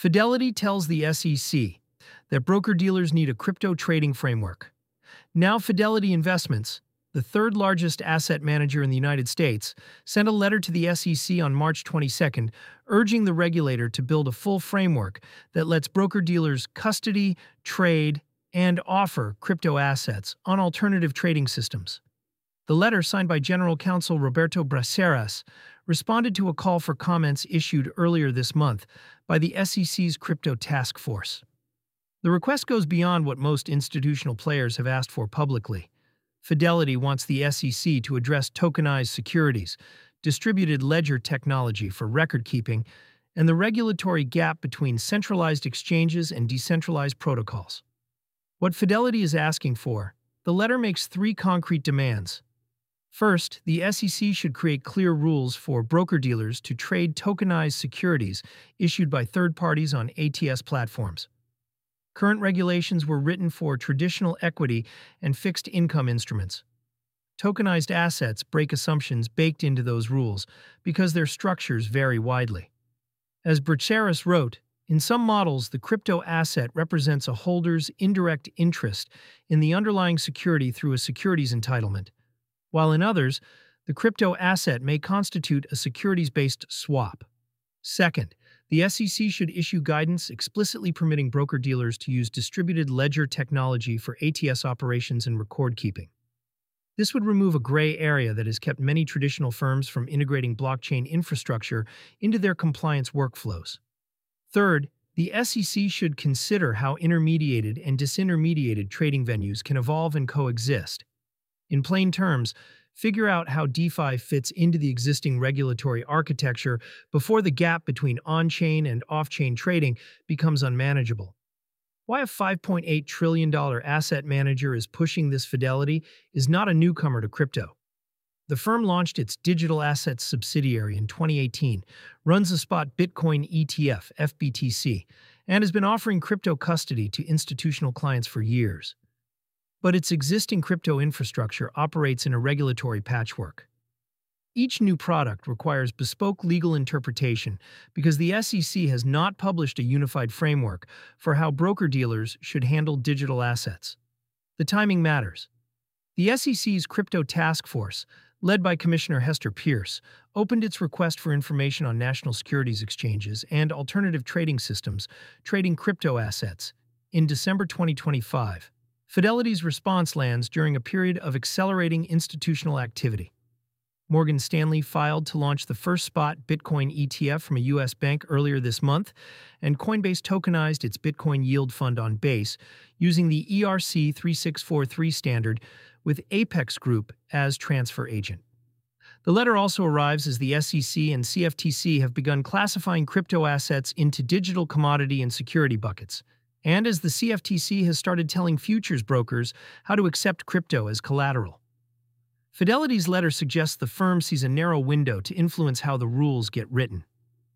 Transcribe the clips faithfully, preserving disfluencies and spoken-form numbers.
Fidelity tells the S E C that broker-dealers need a crypto trading framework. Now Fidelity Investments, the third largest asset manager in the United States, sent a letter to the S E C on March twenty-second urging the regulator to build a full framework that lets broker-dealers custody, trade, and offer crypto assets on alternative trading systems. The letter, signed by General Counsel Roberto Braceras, responded to a call for comments issued earlier this month by the S E C's Crypto Task Force. The request goes beyond what most institutional players have asked for publicly. Fidelity wants the S E C to address tokenized securities, distributed ledger technology for record-keeping, and the regulatory gap between centralized exchanges and decentralized protocols. What Fidelity is asking for, the letter makes three concrete demands. First, the S E C should create clear rules for broker-dealers to trade tokenized securities issued by third parties on A T S platforms. Current regulations were written for traditional equity and fixed income instruments. Tokenized assets break assumptions baked into those rules because their structures vary widely. As Braceras wrote, in some models, the crypto asset represents a holder's indirect interest in the underlying security through a securities entitlement, while in others, the crypto asset may constitute a securities-based swap. Second, the S E C should issue guidance explicitly permitting broker-dealers to use distributed ledger technology for A T S operations and record-keeping. This would remove a gray area that has kept many traditional firms from integrating blockchain infrastructure into their compliance workflows. Third, the S E C should consider how intermediated and disintermediated trading venues can evolve and coexist. In plain terms, figure out how DeFi fits into the existing regulatory architecture before the gap between on-chain and off-chain trading becomes unmanageable. Why a five point eight trillion dollars asset manager is pushing this Fidelity is not a newcomer to crypto. The firm launched its digital assets subsidiary in twenty eighteen, runs a spot Bitcoin E T F, F B T C, and has been offering crypto custody to institutional clients for years. But its existing crypto infrastructure operates in a regulatory patchwork. Each new product requires bespoke legal interpretation because the S E C has not published a unified framework for how broker-dealers should handle digital assets. The timing matters. The S E C's Crypto Task Force, led by Commissioner Hester Peirce, opened its request for information on national securities exchanges and alternative trading systems trading crypto assets in December twenty twenty-five. Fidelity's response lands during a period of accelerating institutional activity. Morgan Stanley filed to launch the first spot Bitcoin E T F from a U S bank earlier this month, and Coinbase tokenized its Bitcoin yield fund on Base using the E R C thirty-six forty-three standard with Apex Group as transfer agent. The letter also arrives as the S E C and C F T C have begun classifying crypto assets into digital commodity and security buckets, and as the C F T C has started telling futures brokers how to accept crypto as collateral. Fidelity's letter suggests the firm sees a narrow window to influence how the rules get written.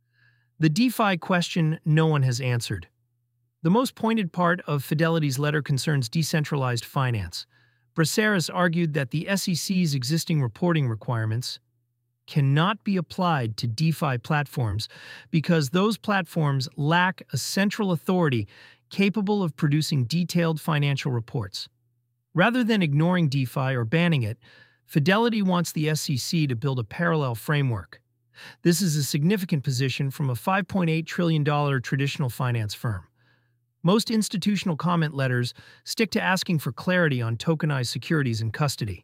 The DeFi question no one has answered. The most pointed part of Fidelity's letter concerns decentralized finance. Braceras argued that the S E C's existing reporting requirements cannot be applied to DeFi platforms because those platforms lack a central authority capable of producing detailed financial reports. Rather than ignoring DeFi or banning it, Fidelity wants the S E C to build a parallel framework. This is a significant position from a five point eight trillion dollars traditional finance firm. Most institutional comment letters stick to asking for clarity on tokenized securities and custody.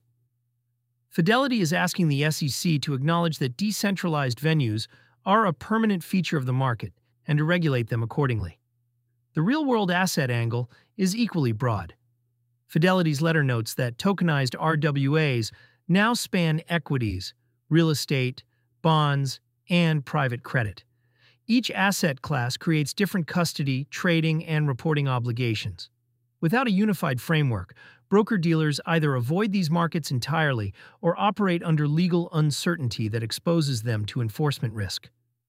Fidelity is asking the S E C to acknowledge that decentralized venues are a permanent feature of the market and to regulate them accordingly. The real-world asset angle is equally broad. Fidelity's letter notes that tokenized R W As now span equities, real estate, bonds, and private credit. Each asset class creates different custody, trading, and reporting obligations. Without a unified framework, broker-dealers either avoid these markets entirely or operate under legal uncertainty that exposes them to enforcement risk.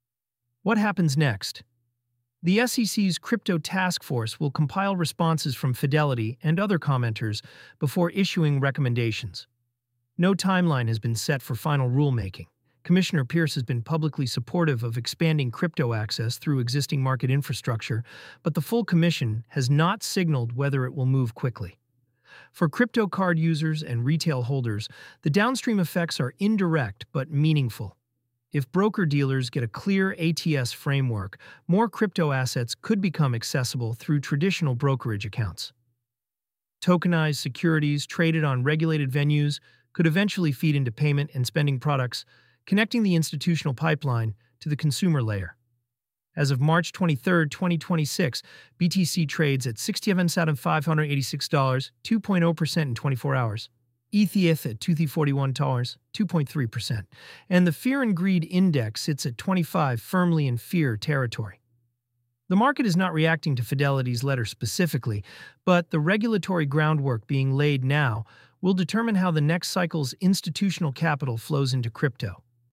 What happens next? The S E C's Crypto Task Force will compile responses from Fidelity and other commenters before issuing recommendations. No timeline has been set for final rulemaking. Commissioner Pierce has been publicly supportive of expanding crypto access through existing market infrastructure, but the full commission has not signaled whether it will move quickly. For crypto card users and retail holders, the downstream effects are indirect but meaningful. If broker-dealers get a clear A T S framework, more crypto assets could become accessible through traditional brokerage accounts. Tokenized securities traded on regulated venues could eventually feed into payment and spending products, connecting the institutional pipeline to the consumer layer. As of March twenty-third, twenty twenty-six, B T C trades at sixty-seven thousand five hundred eighty-six dollars, two point zero percent in twenty-four hours. E T H at two thousand forty-one dollars, two point three percent. And the Fear and Greed Index sits at twenty-five, firmly in fear territory. The market is not reacting to Fidelity's letter specifically, but the regulatory groundwork being laid now will determine how the next cycle's institutional capital flows into crypto.